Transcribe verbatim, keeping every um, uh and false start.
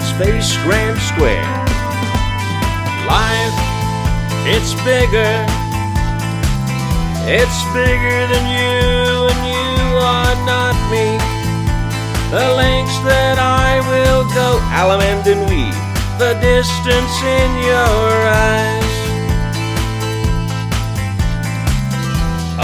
space grand square. Life, it's bigger. It's bigger than you, and you are not me. The lengths that I will go, Alamand and we, the distance in your eyes.